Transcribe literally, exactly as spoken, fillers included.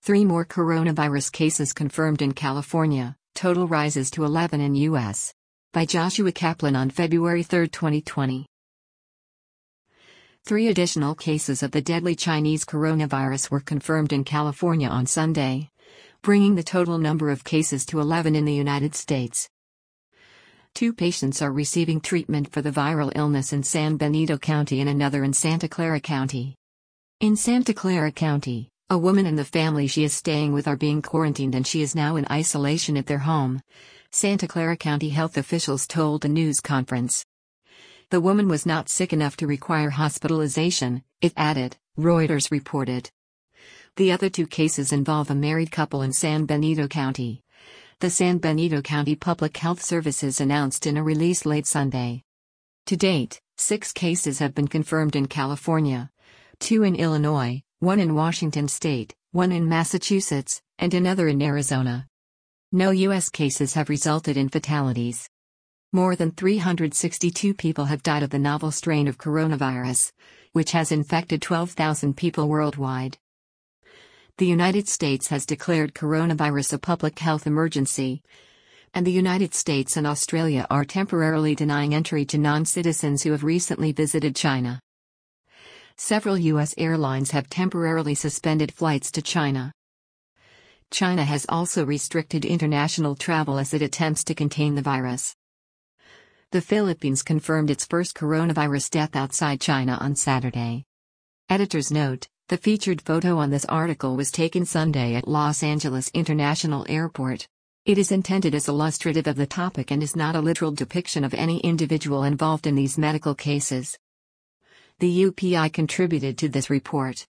Three more coronavirus cases confirmed in California, total rises to eleven in U S. By Joshua Kaplan on February third, twenty twenty. Three additional cases of the deadly Chinese coronavirus were confirmed in California on Sunday, bringing the total number of cases to eleven in the United States. Two patients are receiving treatment for the viral illness in San Benito County and another in Santa Clara County. In Santa Clara County, a woman and the family she is staying with are being quarantined and she is now in isolation at their home, Santa Clara County health officials told a news conference. The woman was not sick enough to require hospitalization, it added, Reuters reported. The other two cases involve a married couple in San Benito County. The San Benito County Public Health Services announced in a release late Sunday. To date, six cases have been confirmed in California, two in Illinois, one in Washington state, one in Massachusetts, and another in Arizona. No U S cases have resulted in fatalities. More than three hundred sixty-two people have died of the novel strain of coronavirus, which has infected twelve thousand people worldwide. The United States has declared coronavirus a public health emergency, and the United States and Australia are temporarily denying entry to non-citizens who have recently visited China. Several U S airlines have temporarily suspended flights to China. China has also restricted international travel as it attempts to contain the virus. The Philippines confirmed its first coronavirus death outside China on Saturday. Editor's note: the featured photo on this article was taken Sunday at Los Angeles International Airport. It is intended as illustrative of the topic and is not a literal depiction of any individual involved in these medical cases. The U P I contributed to this report.